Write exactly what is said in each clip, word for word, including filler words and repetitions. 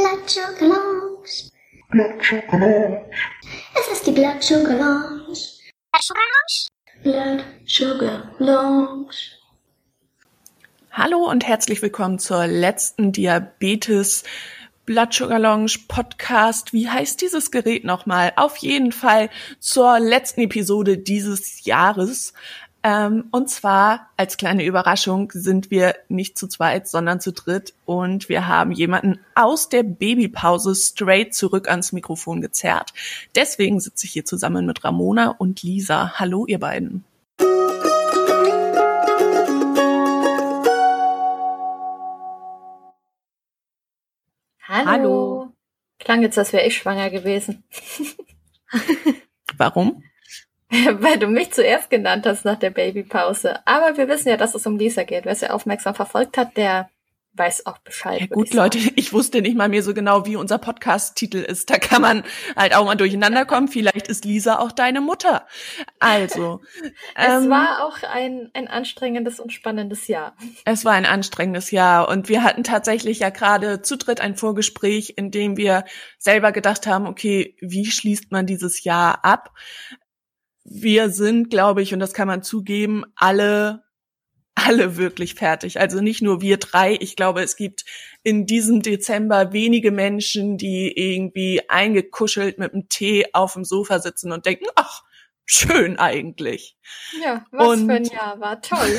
Blood Sugar Lounge. Blood Sugar Lounge. Es ist die Blood Sugar Lounge. Blood Sugar Lounge. Hallo und herzlich willkommen zur letzten Diabetes Blood Sugar Lounge Podcast. Wie heißt dieses Gerät nochmal? Auf jeden Fall zur letzten Episode dieses Jahres. Ähm, und zwar als kleine Überraschung sind wir nicht zu zweit, sondern zu dritt. Und wir haben jemanden aus der Babypause straight zurück ans Mikrofon gezerrt. Deswegen sitze ich hier zusammen mit Ramona und Lisa. Hallo, ihr beiden. Hallo. Hallo. Klang jetzt, als wäre ich schwanger gewesen. Warum? Weil du mich zuerst genannt hast nach der Babypause. Aber wir wissen ja, dass es um Lisa geht. Wer es ja aufmerksam verfolgt hat, der weiß auch Bescheid. Ja gut, ich Leute, ich wusste nicht mal mehr so genau, wie unser Podcast-Titel ist. Da kann man halt auch mal durcheinander kommen. Vielleicht ist Lisa auch deine Mutter. Also. Es ähm, war auch ein, ein anstrengendes und spannendes Jahr. Es war ein anstrengendes Jahr und wir hatten tatsächlich ja gerade zu dritt ein Vorgespräch, in dem wir selber gedacht haben, okay, wie schließt man dieses Jahr ab? Wir sind, glaube ich, und das kann man zugeben, alle alle wirklich fertig. Also nicht nur wir drei. Ich glaube, es gibt in diesem Dezember wenige Menschen, die irgendwie eingekuschelt mit einem Tee auf dem Sofa sitzen und denken, ach, schön eigentlich. Ja, was und, für ein Jahr, war toll.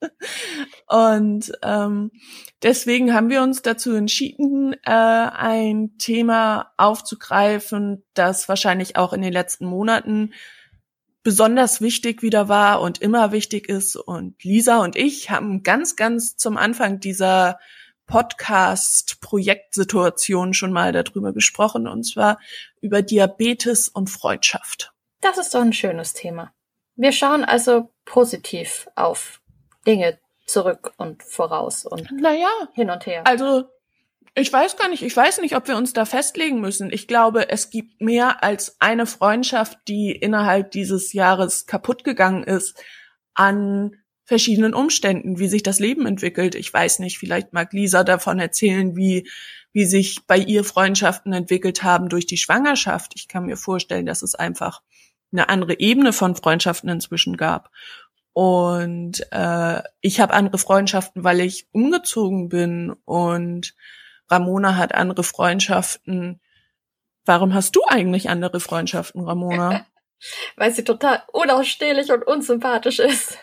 Und ähm, deswegen haben wir uns dazu entschieden, äh, ein Thema aufzugreifen, das wahrscheinlich auch in den letzten Monaten besonders wichtig wieder war und immer wichtig ist. Und Lisa und ich haben ganz, ganz zum Anfang dieser Podcast-Projektsituation schon mal darüber gesprochen, und zwar über Diabetes und Freundschaft. Das ist doch ein schönes Thema. Wir schauen also positiv auf Dinge zurück und voraus und naja, hin und her. Also ich weiß gar nicht, ich weiß nicht, ob wir uns da festlegen müssen. Ich glaube, es gibt mehr als eine Freundschaft, die innerhalb dieses Jahres kaputt gegangen ist an verschiedenen Umständen, wie sich das Leben entwickelt. Ich weiß nicht, vielleicht mag Lisa davon erzählen, wie wie sich bei ihr Freundschaften entwickelt haben durch die Schwangerschaft. Ich kann mir vorstellen, dass es einfach eine andere Ebene von Freundschaften inzwischen gab. Und äh, ich habe andere Freundschaften, weil ich umgezogen bin, und Ramona hat andere Freundschaften. Warum hast du eigentlich andere Freundschaften, Ramona? Weil sie total unausstehlich und unsympathisch ist.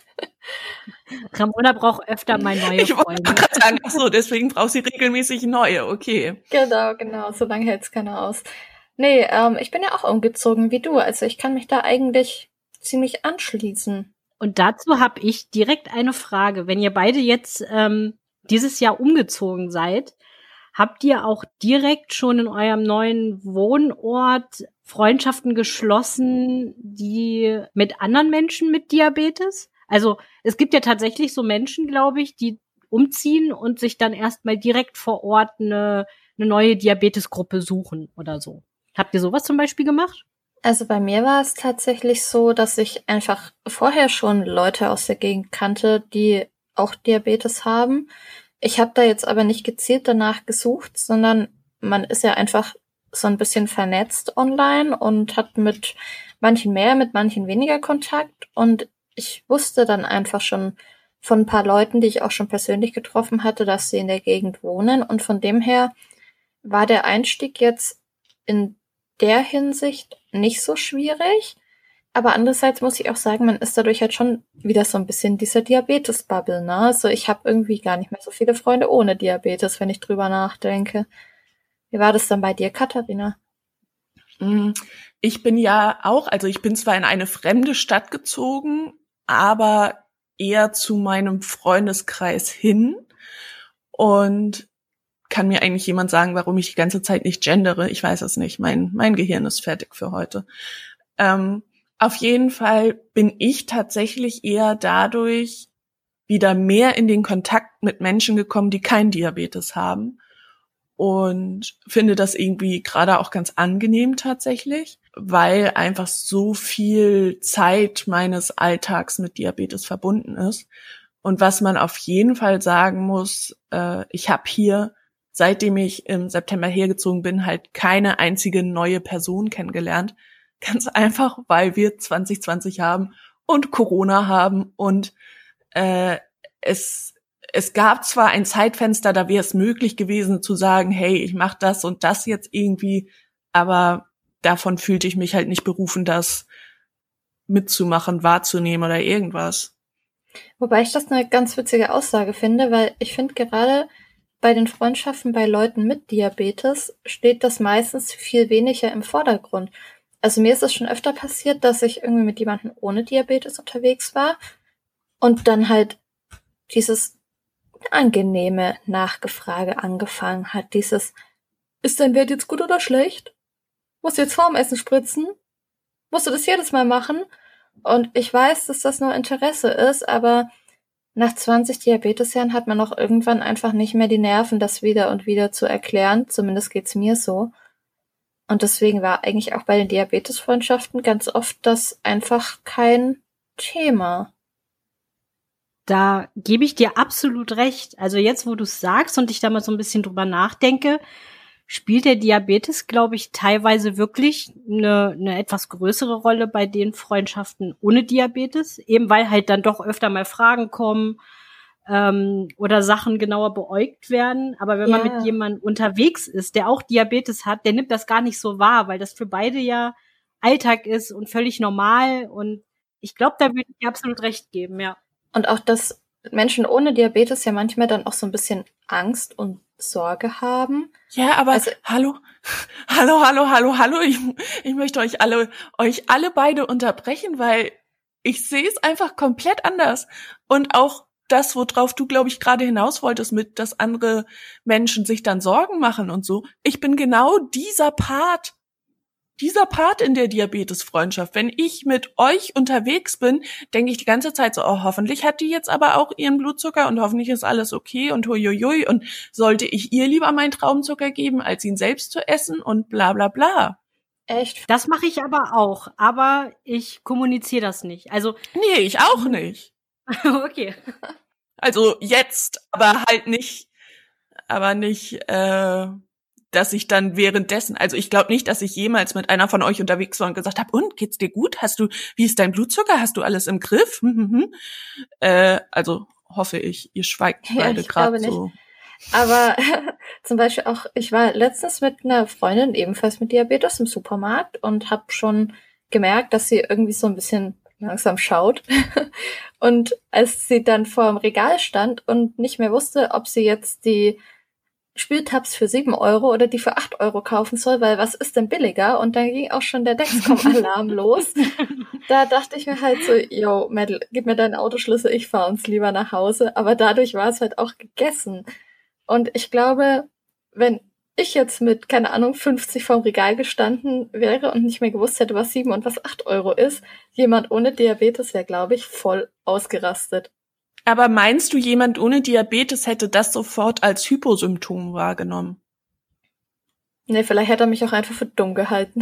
Ramona braucht öfter mal neue ich Freunde. Ich wollte gerade sagen, ach so, deswegen braucht sie regelmäßig neue, okay. Genau, genau, so lange hält's keiner aus. Nee, ähm, ich bin ja auch umgezogen wie du, also ich kann mich da eigentlich ziemlich anschließen. Und dazu habe ich direkt eine Frage. Wenn ihr beide jetzt ähm, dieses Jahr umgezogen seid, habt ihr auch direkt schon in eurem neuen Wohnort Freundschaften geschlossen, die mit anderen Menschen mit Diabetes? Also es gibt ja tatsächlich so Menschen, glaube ich, die umziehen und sich dann erstmal direkt vor Ort eine, eine neue Diabetesgruppe suchen oder so. Habt ihr sowas zum Beispiel gemacht? Also bei mir war es tatsächlich so, dass ich einfach vorher schon Leute aus der Gegend kannte, die auch Diabetes haben. Ich habe da jetzt aber nicht gezielt danach gesucht, sondern man ist ja einfach so ein bisschen vernetzt online und hat mit manchen mehr, mit manchen weniger Kontakt. Und ich wusste dann einfach schon von ein paar Leuten, die ich auch schon persönlich getroffen hatte, dass sie in der Gegend wohnen. Und von dem her war der Einstieg jetzt in der Hinsicht nicht so schwierig. Aber andererseits muss ich auch sagen, man ist dadurch halt schon wieder so ein bisschen dieser Diabetes-Bubble, ne? Also ich habe irgendwie gar nicht mehr so viele Freunde ohne Diabetes, wenn ich drüber nachdenke. Wie war das dann bei dir, Katharina? Ich bin ja auch, also ich bin zwar in eine fremde Stadt gezogen, aber eher zu meinem Freundeskreis hin, und kann mir eigentlich jemand sagen, warum ich die ganze Zeit nicht gendere? Ich weiß es nicht. Mein, mein Gehirn ist fertig für heute. Ähm, Auf jeden Fall bin ich tatsächlich eher dadurch wieder mehr in den Kontakt mit Menschen gekommen, die kein Diabetes haben, und finde das irgendwie gerade auch ganz angenehm tatsächlich, weil einfach so viel Zeit meines Alltags mit Diabetes verbunden ist. Und was man auf jeden Fall sagen muss, äh, ich habe hier seitdem ich im September hergezogen bin, halt keine einzige neue Person kennengelernt. Ganz einfach, weil wir zwanzig zwanzig haben und Corona haben und äh, es es gab zwar ein Zeitfenster, da wäre es möglich gewesen zu sagen, hey, ich mache das und das jetzt irgendwie, aber davon fühlte ich mich halt nicht berufen, das mitzumachen, wahrzunehmen oder irgendwas. Wobei ich das eine ganz witzige Aussage finde, weil ich finde gerade bei den Freundschaften bei Leuten mit Diabetes steht das meistens viel weniger im Vordergrund. Also mir ist es schon öfter passiert, dass ich irgendwie mit jemandem ohne Diabetes unterwegs war und dann halt dieses angenehme Nachgefrage angefangen hat. Dieses, ist dein Wert jetzt gut oder schlecht? Musst du jetzt vorm Essen spritzen? Musst du das jedes Mal machen? Und ich weiß, dass das nur Interesse ist, aber nach zwanzig Diabetesjahren hat man auch irgendwann einfach nicht mehr die Nerven, das wieder und wieder zu erklären. Zumindest geht's mir so. Und deswegen war eigentlich auch bei den Diabetesfreundschaften ganz oft das einfach kein Thema. Da gebe ich dir absolut recht. Also jetzt, wo du es sagst und ich da mal so ein bisschen drüber nachdenke, spielt der Diabetes, glaube ich, teilweise wirklich eine, eine etwas größere Rolle bei den Freundschaften ohne Diabetes, eben weil halt dann doch öfter mal Fragen kommen ähm, oder Sachen genauer beäugt werden. Aber wenn Ja. man mit jemandem unterwegs ist, der auch Diabetes hat, der nimmt das gar nicht so wahr, weil das für beide ja Alltag ist und völlig normal. Und ich glaube, da würde ich dir absolut recht geben, ja. Und auch, dass Menschen ohne Diabetes ja manchmal dann auch so ein bisschen Angst und Sorge haben. Ja, aber Also- hallo, hallo, hallo, hallo, hallo. Ich, ich möchte euch alle, euch alle beide unterbrechen, weil ich sehe es einfach komplett anders. Und auch das, worauf du, glaube ich, gerade hinaus wolltest, mit, dass andere Menschen sich dann Sorgen machen und so. Ich bin genau dieser Part. Dieser Part in der Diabetesfreundschaft, wenn ich mit euch unterwegs bin, denke ich die ganze Zeit so, oh, hoffentlich hat die jetzt aber auch ihren Blutzucker und hoffentlich ist alles okay und huiuiui und sollte ich ihr lieber meinen Traubenzucker geben, als ihn selbst zu essen und bla bla bla. Echt? Das mache ich aber auch, aber ich kommuniziere das nicht. Also, Nee, ich auch nicht. okay. Also jetzt, aber halt nicht, aber nicht, äh, dass ich dann währenddessen, also ich glaube nicht, dass ich jemals mit einer von euch unterwegs war und gesagt habe, und, geht's dir gut? Hast du, wie ist dein Blutzucker? Hast du alles im Griff? Hm, hm, hm. Äh, also hoffe ich, ihr schweigt Ja, beide ich gerade glaube so. Aber zum Beispiel auch, ich war letztens mit einer Freundin ebenfalls mit Diabetes im Supermarkt und habe schon gemerkt, dass sie irgendwie so ein bisschen langsam schaut. Und als sie dann vor dem Regal stand und nicht mehr wusste, ob sie jetzt die Spültabs für sieben Euro oder die für acht Euro kaufen soll, weil was ist denn billiger? Und dann ging auch schon der Dexcom-Alarm los. Da dachte ich mir halt so, yo, Mädel, gib mir deinen Autoschlüssel, ich fahr uns lieber nach Hause. Aber dadurch war es halt auch gegessen. Und ich glaube, wenn ich jetzt mit, keine Ahnung, fünfzig vorm Regal gestanden wäre und nicht mehr gewusst hätte, was sieben und was acht Euro ist, jemand ohne Diabetes wäre, glaube ich, voll ausgerastet. Aber meinst du, jemand ohne Diabetes hätte das sofort als Hyposymptom wahrgenommen? Nee, vielleicht hätte er mich auch einfach für dumm gehalten.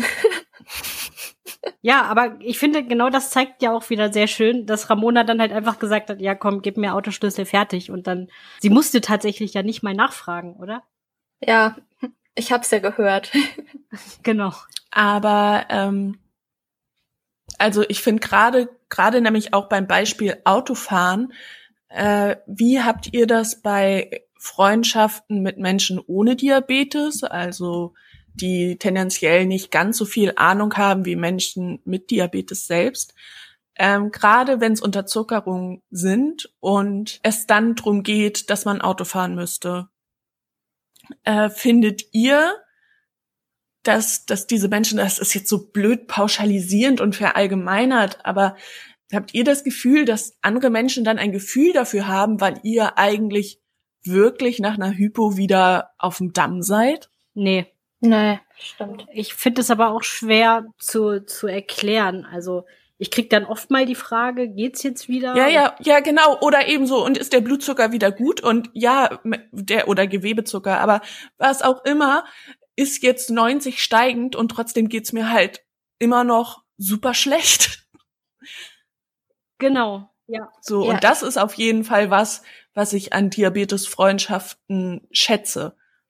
Ja, aber ich finde, genau das zeigt ja auch wieder sehr schön, dass Ramona dann halt einfach gesagt hat, ja komm, gib mir Autoschlüssel, fertig. Und dann, sie musste tatsächlich ja nicht mal nachfragen, oder? Ja, ich hab's ja gehört. Genau. Aber ähm, also ich finde gerade gerade nämlich auch beim Beispiel Autofahren, äh, wie habt ihr das bei Freundschaften mit Menschen ohne Diabetes, also die tendenziell nicht ganz so viel Ahnung haben wie Menschen mit Diabetes selbst, ähm, gerade wenn es Unterzuckerungen sind und es dann drum geht, dass man Auto fahren müsste. Äh, findet ihr, dass, dass diese Menschen, das ist jetzt so blöd pauschalisierend und verallgemeinert, aber habt ihr das Gefühl, dass andere Menschen dann ein Gefühl dafür haben, weil ihr eigentlich wirklich nach einer Hypo wieder auf dem Damm seid? Nee. Nee, stimmt. Ich finde es aber auch schwer zu, zu erklären. Also ich krieg dann oft mal die Frage, geht's jetzt wieder? Ja, ja, ja, genau. Oder ebenso, und ist der Blutzucker wieder gut? Und ja, der oder Gewebezucker, aber was auch immer, ist jetzt neunzig steigend und trotzdem geht's mir halt immer noch super schlecht. Genau, ja. So, Ja. und das ist auf jeden Fall was, was ich an Diabetes-Freundschaften schätze.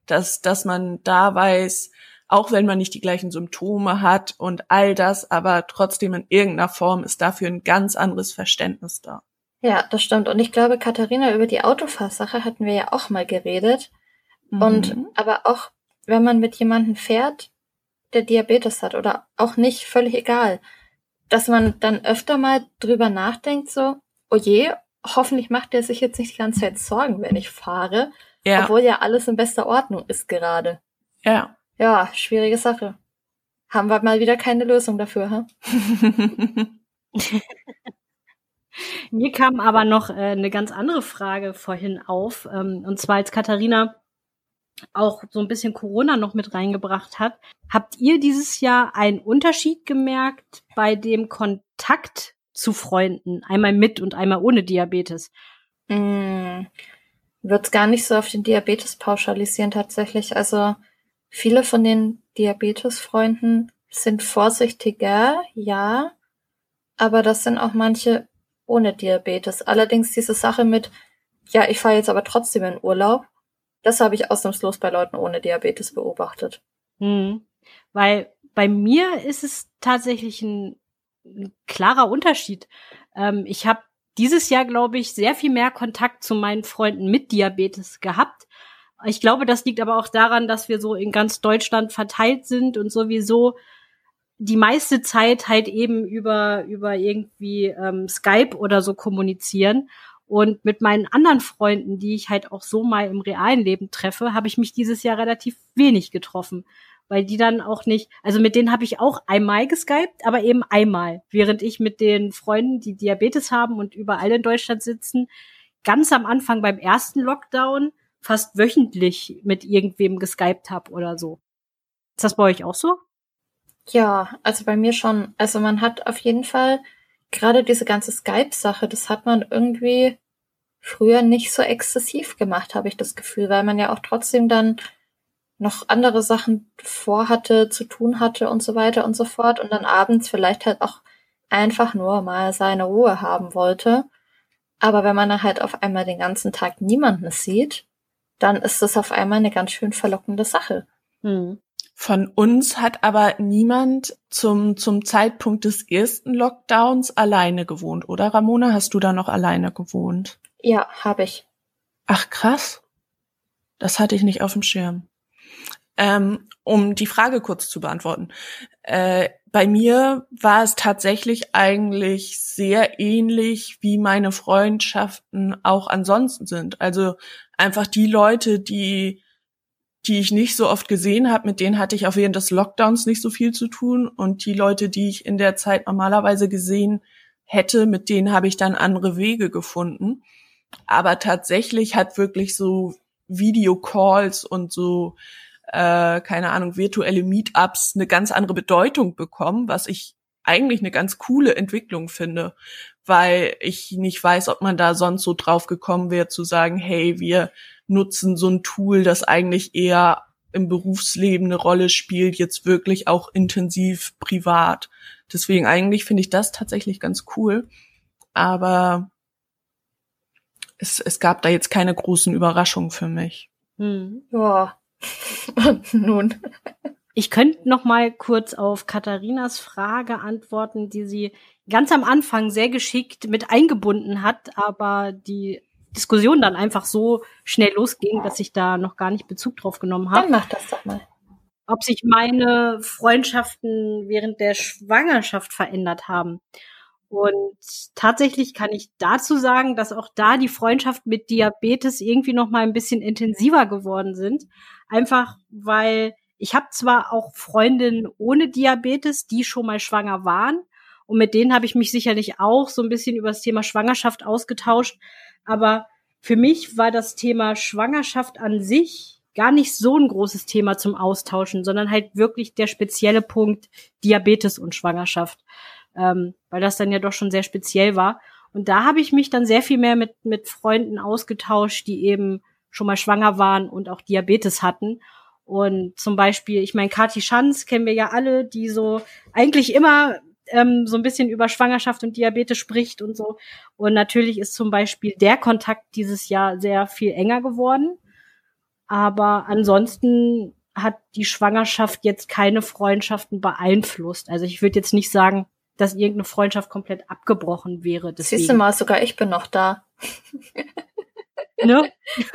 dass, dass man da weiß, auch wenn man nicht die gleichen Symptome hat und all das, aber trotzdem in irgendeiner Form ist dafür ein ganz anderes Verständnis da. Ja, das stimmt. Und ich glaube, Katharina, über die Autofahrsache hatten wir ja auch mal geredet. Mhm. Und aber auch, wenn man mit jemandem fährt, der Diabetes hat oder auch nicht, völlig egal, dass man dann öfter mal drüber nachdenkt, so, oh je, hoffentlich macht der sich jetzt nicht die ganze Zeit Sorgen, wenn ich fahre, ja. Obwohl ja alles in bester Ordnung ist gerade. Ja. Ja, schwierige Sache. Haben wir mal wieder keine Lösung dafür, ha? Mir kam aber noch äh, eine ganz andere Frage vorhin auf, ähm, und zwar als Katharina auch so ein bisschen Corona noch mit reingebracht hat. Habt ihr dieses Jahr einen Unterschied gemerkt bei dem Kontakt zu Freunden, einmal mit und einmal ohne Diabetes? Mm, würde es gar nicht so auf den Diabetes pauschalisieren tatsächlich. Also viele von den Diabetesfreunden sind vorsichtiger, ja, aber das sind auch manche ohne Diabetes. Allerdings diese Sache mit, ja, ich fahre jetzt aber trotzdem in Urlaub, das habe ich ausnahmslos bei Leuten ohne Diabetes beobachtet. Hm. Weil bei mir ist es tatsächlich ein, ein klarer Unterschied. Ähm, ich habe dieses Jahr, glaube ich, sehr viel mehr Kontakt zu meinen Freunden mit Diabetes gehabt. Ich glaube, das liegt aber auch daran, dass wir so in ganz Deutschland verteilt sind und sowieso die meiste Zeit halt eben über über irgendwie ähm, Skype oder so kommunizieren. Und mit meinen anderen Freunden, die ich halt auch so mal im realen Leben treffe, habe ich mich dieses Jahr relativ wenig getroffen, weil die dann auch nicht, also mit denen habe ich auch einmal geskypt, aber eben einmal, während ich mit den Freunden, die Diabetes haben und überall in Deutschland sitzen, ganz am Anfang beim ersten Lockdown fast wöchentlich mit irgendwem geskypt habe oder so. Ist das bei euch auch so? Ja, also bei mir schon. Also man hat auf jeden Fall gerade diese ganze Skype-Sache, das hat man irgendwie früher nicht so exzessiv gemacht, habe ich das Gefühl, weil man ja auch trotzdem dann noch andere Sachen vorhatte, zu tun hatte und so weiter und so fort und dann abends vielleicht halt auch einfach nur mal seine Ruhe haben wollte. Aber wenn man dann halt auf einmal den ganzen Tag niemanden sieht, dann ist das auf einmal eine ganz schön verlockende Sache. Hm. Von uns hat aber niemand zum zum Zeitpunkt des ersten Lockdowns alleine gewohnt, oder Ramona? Hast du da noch alleine gewohnt? Ja, habe ich. Ach krass, das hatte ich nicht auf dem Schirm. Ähm, um die Frage kurz zu beantworten. Äh, bei mir war es tatsächlich eigentlich sehr ähnlich, wie meine Freundschaften auch ansonsten sind. Also einfach die Leute, die die ich nicht so oft gesehen habe, mit denen hatte ich auch während des Lockdowns nicht so viel zu tun. Und die Leute, die ich in der Zeit normalerweise gesehen hätte, mit denen habe ich dann andere Wege gefunden. Aber tatsächlich hat wirklich so Videocalls und so, äh, keine Ahnung, virtuelle Meetups eine ganz andere Bedeutung bekommen, was ich eigentlich eine ganz coole Entwicklung finde, weil ich nicht weiß, ob man da sonst so drauf gekommen wäre, zu sagen, hey, wir nutzen so ein Tool, das eigentlich eher im Berufsleben eine Rolle spielt, jetzt wirklich auch intensiv privat. Deswegen eigentlich finde ich das tatsächlich ganz cool. Aber es, es gab da jetzt keine großen Überraschungen für mich. Hm. Ja, und nun. Ich könnte noch mal kurz auf Katharinas Frage antworten, die sie ganz am Anfang sehr geschickt mit eingebunden hat, aber die Diskussion dann einfach so schnell losging, dass ich da noch gar nicht Bezug drauf genommen habe. Dann mach das doch mal. Ob sich meine Freundschaften während der Schwangerschaft verändert haben. Und tatsächlich kann ich dazu sagen, dass auch da die Freundschaft mit Diabetes irgendwie noch mal ein bisschen intensiver geworden sind. Einfach, weil ich habe zwar auch Freundinnen ohne Diabetes, die schon mal schwanger waren. Und mit denen habe ich mich sicherlich auch so ein bisschen über das Thema Schwangerschaft ausgetauscht. Aber für mich war das Thema Schwangerschaft an sich gar nicht so ein großes Thema zum Austauschen, sondern halt wirklich der spezielle Punkt Diabetes und Schwangerschaft, ähm, weil das dann ja doch schon sehr speziell war. Und da habe ich mich dann sehr viel mehr mit mit Freunden ausgetauscht, die eben schon mal schwanger waren und auch Diabetes hatten. Und zum Beispiel, ich meine, Kathi Schanz kennen wir ja alle, die so eigentlich immer ähm, so ein bisschen über Schwangerschaft und Diabetes spricht und so. Und natürlich ist zum Beispiel der Kontakt dieses Jahr sehr viel enger geworden. Aber ansonsten hat die Schwangerschaft jetzt keine Freundschaften beeinflusst. Also ich würde jetzt nicht sagen, dass irgendeine Freundschaft komplett abgebrochen wäre. Deswegen. Siehst du mal, sogar ich bin noch da. Ne?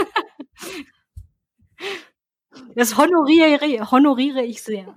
Das honoriere, honoriere ich sehr.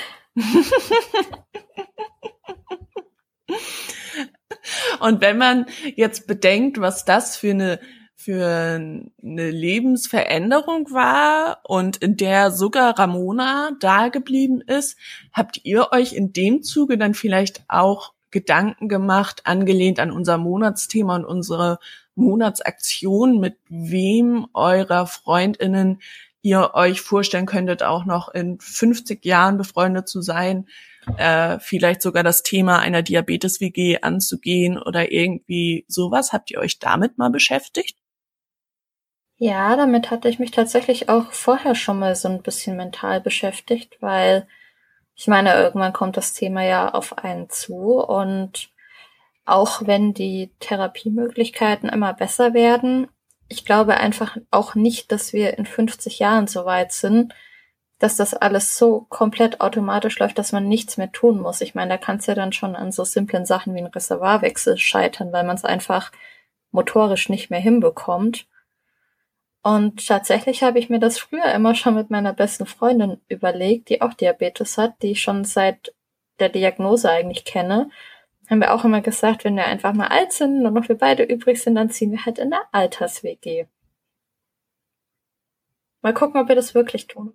Und wenn man jetzt bedenkt, was das für eine für eine Lebensveränderung war und in der sogar Ramona da geblieben ist, habt ihr euch in dem Zuge dann vielleicht auch Gedanken gemacht, angelehnt an unser Monatsthema und unsere Monatsaktion, mit wem eurer FreundInnen ihr euch vorstellen könntet, auch noch in fünfzig Jahren befreundet zu sein, äh, vielleicht sogar das Thema einer Diabetes-W G anzugehen oder irgendwie sowas. Habt ihr euch damit mal beschäftigt? Ja, damit hatte ich mich tatsächlich auch vorher schon mal so ein bisschen mental beschäftigt, weil ich meine, irgendwann kommt das Thema ja auf einen zu und auch wenn die Therapiemöglichkeiten immer besser werden, ich glaube einfach auch nicht, dass wir in fünfzig Jahren so weit sind, dass das alles so komplett automatisch läuft, dass man nichts mehr tun muss. Ich meine, da kann es ja dann schon an so simplen Sachen wie ein Reservoirwechsel scheitern, weil man es einfach motorisch nicht mehr hinbekommt. Und tatsächlich habe ich mir das früher immer schon mit meiner besten Freundin überlegt, die auch Diabetes hat, die ich schon seit der Diagnose eigentlich kenne. Haben wir auch immer gesagt, wenn wir einfach mal alt sind und noch wir beide übrig sind, dann ziehen wir halt in der Alters-W G. Mal gucken, ob wir das wirklich tun.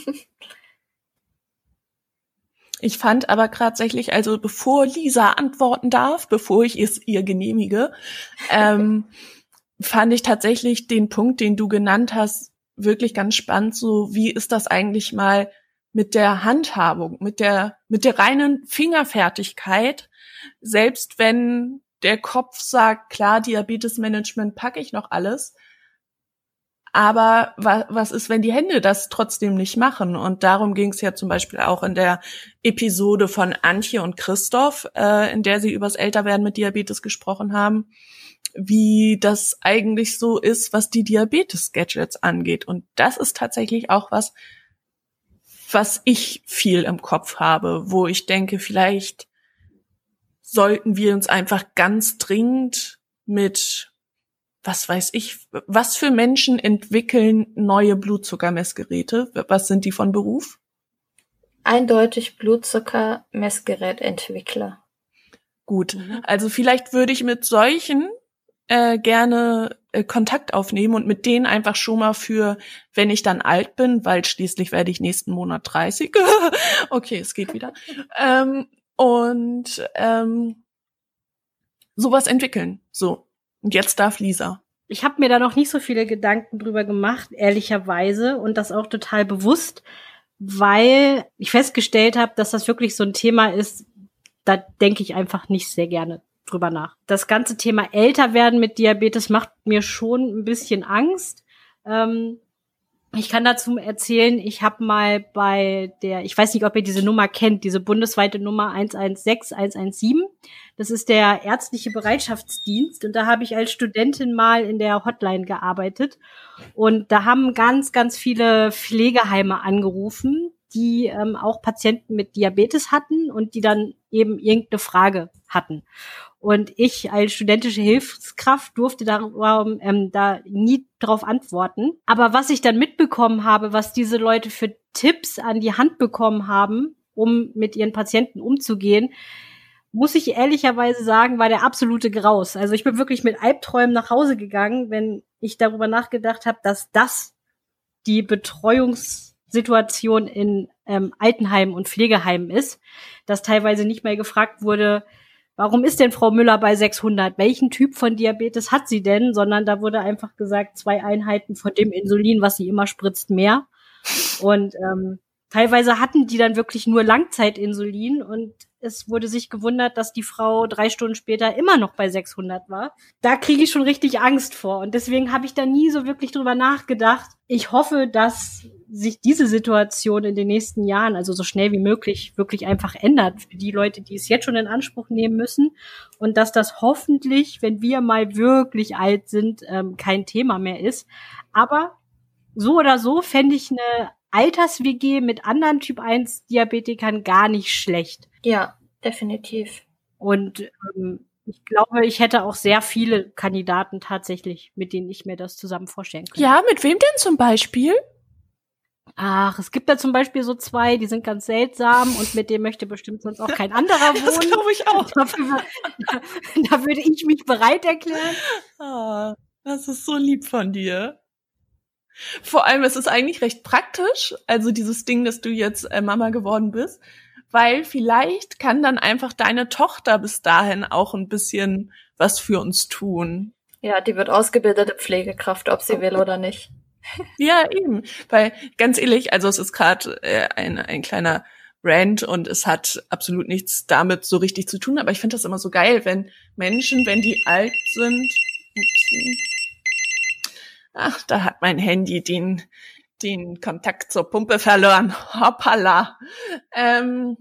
Ich fand aber tatsächlich, also bevor Lisa antworten darf, bevor ich es ihr genehmige, ähm, fand ich tatsächlich den Punkt, den du genannt hast, wirklich ganz spannend. So, wie ist das eigentlich mal mit der Handhabung, mit der, mit der reinen Fingerfertigkeit? Selbst wenn der Kopf sagt, klar, Diabetesmanagement packe ich noch alles. Aber wa- was ist, wenn die Hände das trotzdem nicht machen? Und darum ging es ja zum Beispiel auch in der Episode von Antje und Christoph, äh, in der sie übers Älterwerden mit Diabetes gesprochen haben, wie das eigentlich so ist, was die Diabetes-Gadgets angeht. Und das ist tatsächlich auch was, was ich viel im Kopf habe, wo ich denke, vielleicht sollten wir uns einfach ganz dringend mit, was weiß ich, was für Menschen entwickeln neue Blutzuckermessgeräte? Was sind die von Beruf? Eindeutig Blutzuckermessgerätentwickler. Gut, also vielleicht würde ich mit solchen äh, gerne äh, Kontakt aufnehmen und mit denen einfach schon mal für, wenn ich dann alt bin, weil schließlich werde ich nächsten Monat dreißig. Okay, es geht wieder. ähm, und ähm, sowas entwickeln. So, und jetzt darf Lisa. Ich habe mir da noch nicht so viele Gedanken drüber gemacht, ehrlicherweise, und das auch total bewusst, weil ich festgestellt habe, dass das wirklich so ein Thema ist, da denke ich einfach nicht sehr gerne drüber nach. Das ganze Thema Älterwerden mit Diabetes macht mir schon ein bisschen Angst. Ähm, ich kann dazu erzählen, ich habe mal bei der, ich weiß nicht, ob ihr diese Nummer kennt, diese bundesweite Nummer eins eins sechs eins eins sieben. Das ist der ärztliche Bereitschaftsdienst und da habe ich als Studentin mal in der Hotline gearbeitet und da haben ganz, ganz viele Pflegeheime angerufen, die ähm, auch Patienten mit Diabetes hatten und die dann eben irgendeine Frage hatten. Und ich als studentische Hilfskraft durfte da, ähm, da nie drauf antworten. Aber was ich dann mitbekommen habe, was diese Leute für Tipps an die Hand bekommen haben, um mit ihren Patienten umzugehen, muss ich ehrlicherweise sagen, war der absolute Graus. Also ich bin wirklich mit Albträumen nach Hause gegangen, wenn ich darüber nachgedacht habe, dass das die Betreuungssituation in ähm, Altenheimen und Pflegeheimen ist, dass teilweise nicht mehr gefragt wurde, warum ist denn Frau Müller bei sechshundert? Welchen Typ von Diabetes hat sie denn? Sondern da wurde einfach gesagt, zwei Einheiten von dem Insulin, was sie immer spritzt, mehr. Und ähm, teilweise hatten die dann wirklich nur Langzeitinsulin und es wurde sich gewundert, dass die Frau drei Stunden später immer noch bei sechshundert war. Da kriege ich schon richtig Angst vor und deswegen habe ich da nie so wirklich drüber nachgedacht. Ich hoffe, dass sich diese Situation in den nächsten Jahren, also so schnell wie möglich, wirklich einfach ändert für die Leute, die es jetzt schon in Anspruch nehmen müssen und dass das hoffentlich, wenn wir mal wirklich alt sind, ähm, kein Thema mehr ist. Aber so oder so fände ich eine Alters-W G mit anderen Typ eins Diabetikern gar nicht schlecht. Ja, definitiv. Und ähm, ich glaube, ich hätte auch sehr viele Kandidaten tatsächlich, mit denen ich mir das zusammen vorstellen könnte. Ja, mit wem denn zum Beispiel? Ach, es gibt da zum Beispiel so zwei, die sind ganz seltsam und mit dem möchte bestimmt sonst auch kein anderer wohnen. Das glaube ich auch. Dafür, da, da würde ich mich bereit erklären. Ah, das ist so lieb von dir. Vor allem, es ist eigentlich recht praktisch, also dieses Ding, dass du jetzt äh, Mama geworden bist, weil vielleicht kann dann einfach deine Tochter bis dahin auch ein bisschen was für uns tun. Ja, die wird ausgebildete Pflegekraft, ob sie will oder nicht. Ja, eben. Weil, ganz ehrlich, also es ist gerade äh, ein, ein kleiner Rant und es hat absolut nichts damit so richtig zu tun, aber ich finde das immer so geil, wenn Menschen, wenn die alt sind, upsie, ach, da hat mein Handy den den Kontakt zur Pumpe verloren. Hoppala. Ähm,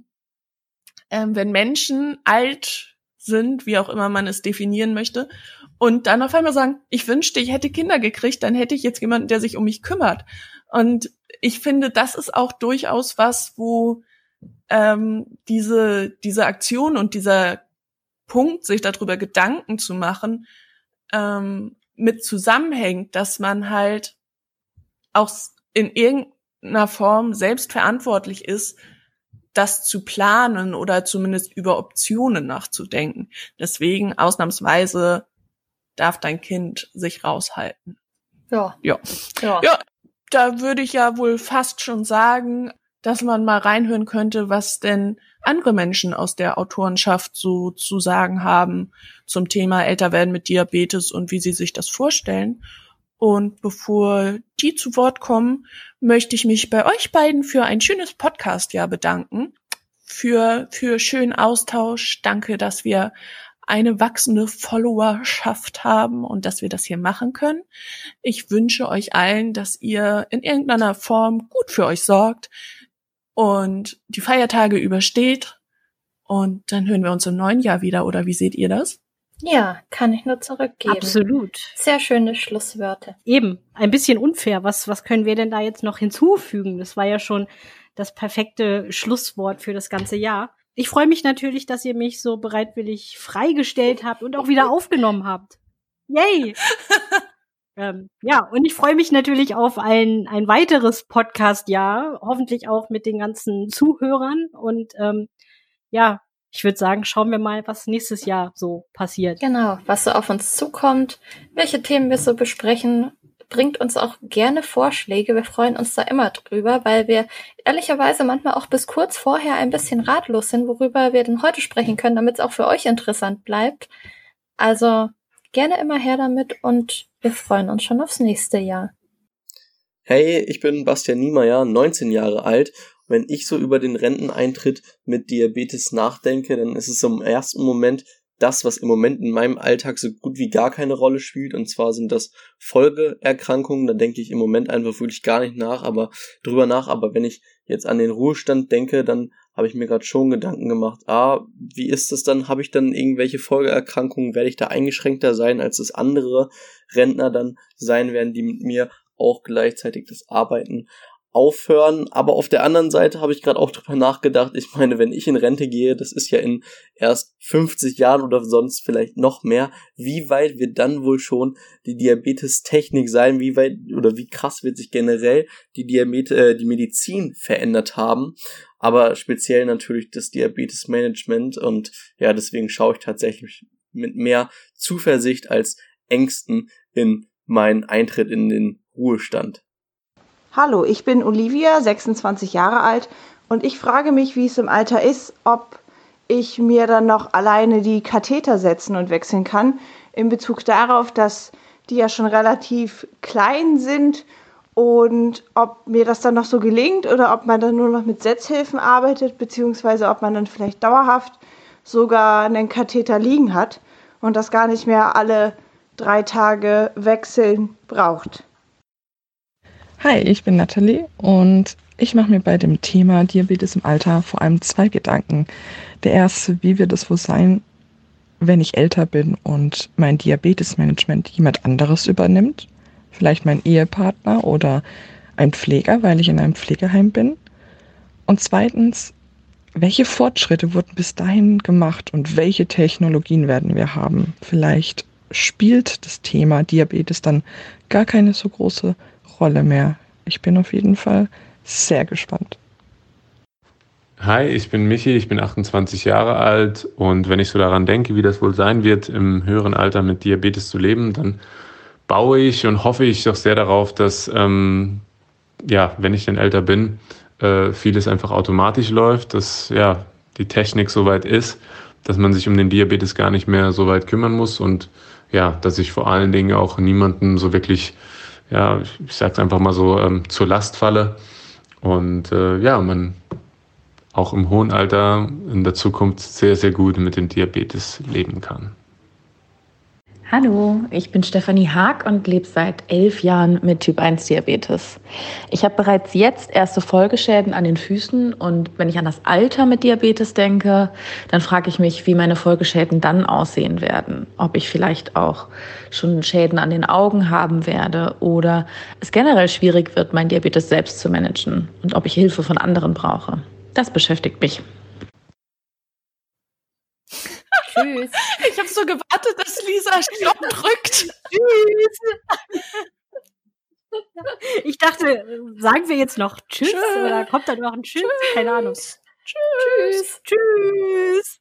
ähm, wenn Menschen alt sind, wie auch immer man es definieren möchte, und dann auf einmal sagen, ich wünschte, ich hätte Kinder gekriegt, dann hätte ich jetzt jemanden, der sich um mich kümmert. Und ich finde, das ist auch durchaus was, wo ähm, diese diese Aktion und dieser Punkt, sich darüber Gedanken zu machen, ähm, mit zusammenhängt, dass man halt auch in irgendeiner Form selbst verantwortlich ist, das zu planen oder zumindest über Optionen nachzudenken. Deswegen ausnahmsweise darf dein Kind sich raushalten. Ja. Ja. Ja. Ja, da würde ich ja wohl fast schon sagen, dass man mal reinhören könnte, was denn andere Menschen aus der Autorenschaft so zu sagen haben zum Thema Älterwerden mit Diabetes und wie sie sich das vorstellen. Und bevor die zu Wort kommen, möchte ich mich bei euch beiden für ein schönes Podcast-Jahr bedanken. Für, für schönen Austausch. Danke, dass wir eine wachsende Followerschaft haben und dass wir das hier machen können. Ich wünsche euch allen, dass ihr in irgendeiner Form gut für euch sorgt und die Feiertage übersteht. Und dann hören wir uns im neuen Jahr wieder. Oder wie seht ihr das? Ja, kann ich nur zurückgeben. Absolut. Sehr schöne Schlusswörter. Eben, ein bisschen unfair. Was, was können wir denn da jetzt noch hinzufügen? Das war ja schon das perfekte Schlusswort für das ganze Jahr. Ich freue mich natürlich, dass ihr mich so bereitwillig freigestellt habt und auch wieder aufgenommen habt. Yay! ähm, ja, und ich freue mich natürlich auf ein, ein weiteres Podcast-Jahr, hoffentlich auch mit den ganzen Zuhörern. Und ähm, ja, ich würde sagen, schauen wir mal, was nächstes Jahr so passiert. Genau, was so auf uns zukommt, welche Themen wir so besprechen. Bringt uns auch gerne Vorschläge. Wir freuen uns da immer drüber, weil wir ehrlicherweise manchmal auch bis kurz vorher ein bisschen ratlos sind, worüber wir denn heute sprechen können, damit es auch für euch interessant bleibt. Also gerne immer her damit und wir freuen uns schon aufs nächste Jahr. Hey, ich bin Bastian Niemeyer, neunzehn Jahre alt. Wenn ich so über den Renteneintritt mit Diabetes nachdenke, dann ist es im ersten Moment das, was im Moment in meinem Alltag so gut wie gar keine Rolle spielt, und zwar sind das Folgeerkrankungen. Da denke ich im Moment einfach wirklich gar nicht nach, aber drüber nach. Aber wenn ich jetzt an den Ruhestand denke, dann habe ich mir gerade schon Gedanken gemacht, ah, wie ist das dann? Habe ich dann irgendwelche Folgeerkrankungen? Werde ich da eingeschränkter sein, als es andere Rentner dann sein werden, die mit mir auch gleichzeitig das Arbeiten aufhören? Aber auf der anderen Seite habe ich gerade auch drüber nachgedacht, ich meine, wenn ich in Rente gehe, das ist ja in erst fünfzig Jahren oder sonst vielleicht noch mehr, wie weit wird dann wohl schon die Diabetestechnik sein, wie weit oder wie krass wird sich generell die Diabetes, äh, die Medizin verändert haben, aber speziell natürlich das Diabetesmanagement, und ja, deswegen schaue ich tatsächlich mit mehr Zuversicht als Ängsten in meinen Eintritt in den Ruhestand. Hallo, ich bin Olivia, sechsundzwanzig Jahre alt, und ich frage mich, wie es im Alter ist, ob ich mir dann noch alleine die Katheter setzen und wechseln kann, in Bezug darauf, dass die ja schon relativ klein sind, und ob mir das dann noch so gelingt oder ob man dann nur noch mit Setzhilfen arbeitet, beziehungsweise ob man dann vielleicht dauerhaft sogar einen Katheter liegen hat und das gar nicht mehr alle drei Tage wechseln braucht. Hi, ich bin Nathalie und ich mache mir bei dem Thema Diabetes im Alter vor allem zwei Gedanken. Der erste, wie wird es wohl sein, wenn ich älter bin und mein Diabetesmanagement jemand anderes übernimmt? Vielleicht mein Ehepartner oder ein Pfleger, weil ich in einem Pflegeheim bin? Und zweitens, welche Fortschritte wurden bis dahin gemacht und welche Technologien werden wir haben? Vielleicht spielt das Thema Diabetes dann gar keine so große Rolle mehr. Ich bin auf jeden Fall sehr gespannt. Hi, ich bin Michi, ich bin achtundzwanzig Jahre alt und wenn ich so daran denke, wie das wohl sein wird, im höheren Alter mit Diabetes zu leben, dann baue ich und hoffe ich doch sehr darauf, dass, ähm, ja, wenn ich dann älter bin, äh, vieles einfach automatisch läuft, dass ja die Technik soweit ist, dass man sich um den Diabetes gar nicht mehr so weit kümmern muss und ja, dass ich vor allen Dingen auch niemandem so wirklich, ja, ich sag's einfach mal so, ähm, zur Last falle und äh, ja, man auch im hohen Alter in der Zukunft sehr, sehr gut mit dem Diabetes leben kann. Hallo, ich bin Stefanie Haag und lebe seit elf Jahren mit Typ eins Diabetes. Ich habe bereits jetzt erste Folgeschäden an den Füßen und wenn ich an das Alter mit Diabetes denke, dann frage ich mich, wie meine Folgeschäden dann aussehen werden. Ob ich vielleicht auch schon Schäden an den Augen haben werde oder es generell schwierig wird, mein Diabetes selbst zu managen und ob ich Hilfe von anderen brauche. Das beschäftigt mich. Tschüss. Ich habe so gewartet, dass Lisa Stopp drückt. Tschüss. Ich dachte, sagen wir jetzt noch Tschüss, Tschüss. oder kommt da noch ein Tschüss? Keine Ahnung. Tschüss. Tschüss.